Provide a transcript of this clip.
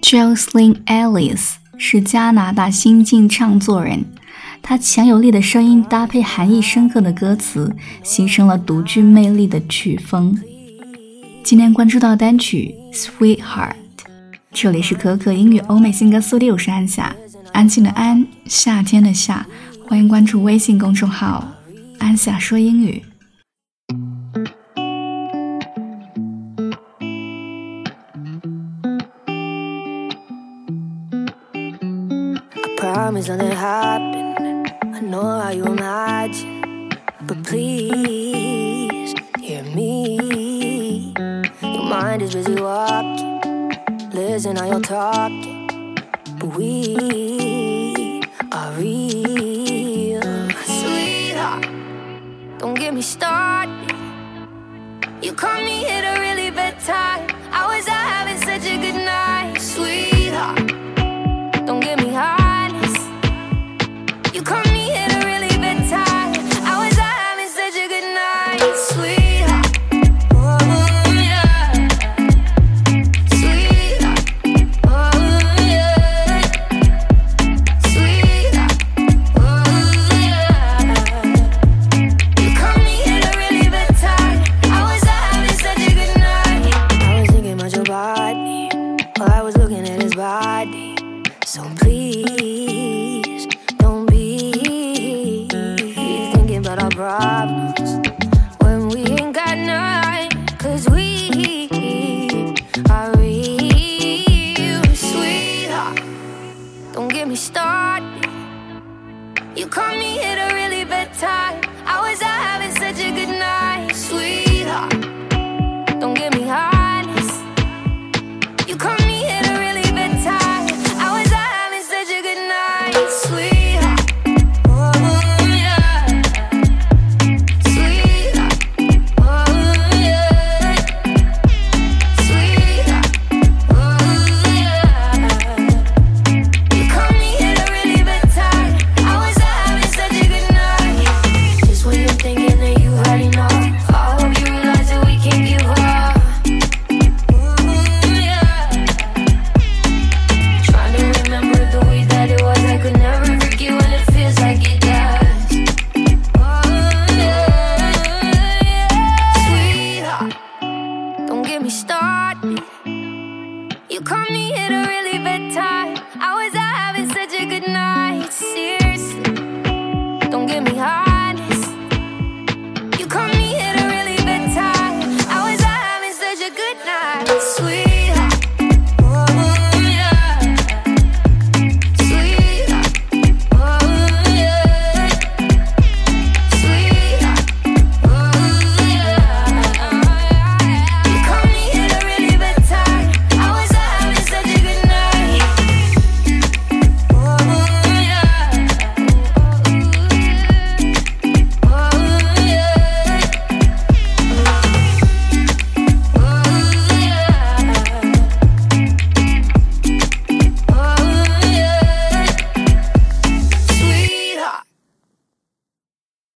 Jocelyn Ellis 是加拿大新晋唱作人，她强有力的声音搭配含义深刻的歌词，形成了独具魅力的曲风。今天关注到单曲 Sweetheart， 这里是可可英语欧美新歌速递，我是安夏，安静的安，夏天的夏，欢迎关注微信公众号安夏说英语。 Promise nothing happened. I know how you imagine, but please hear me. Your mind is busy walking, listen how you're talking, but we are real. Sweetheart, don't get me started. You caught me at a really bad time. I was out having such a good night. Sweetheart, don't get me high. You caught me at a really bad time. I was out having such a good night, sweetheart. Oh yeah, sweetheart. Oh yeah, sweetheart. Oh yeah. You caught me at a really bad time. I was out having such a good night. I was thinking about your body while I was looking at his body. So please don't be thinking about our problems when we ain't got none, 'cause we are real. Sweetheart, don't get me started. You caught me at a really bad time. I was out having such a good night. Sweetheart, don't get me honest. You caught me at a really bad time. I was out having such a good night. Sweetheart. Oh yeah. Sweetheart. Oh yeah. Sweetheart. Oh yeah. You caught me at a really bad time. I was out having such a good night. Just when you're thinking that you already know, I hope you realize that we can't give up. You caught me at a really bad time. I was out having such a good night. Seriously, don't get me honest. You caught me at a really bad time. I was out having such a good night. Sweet.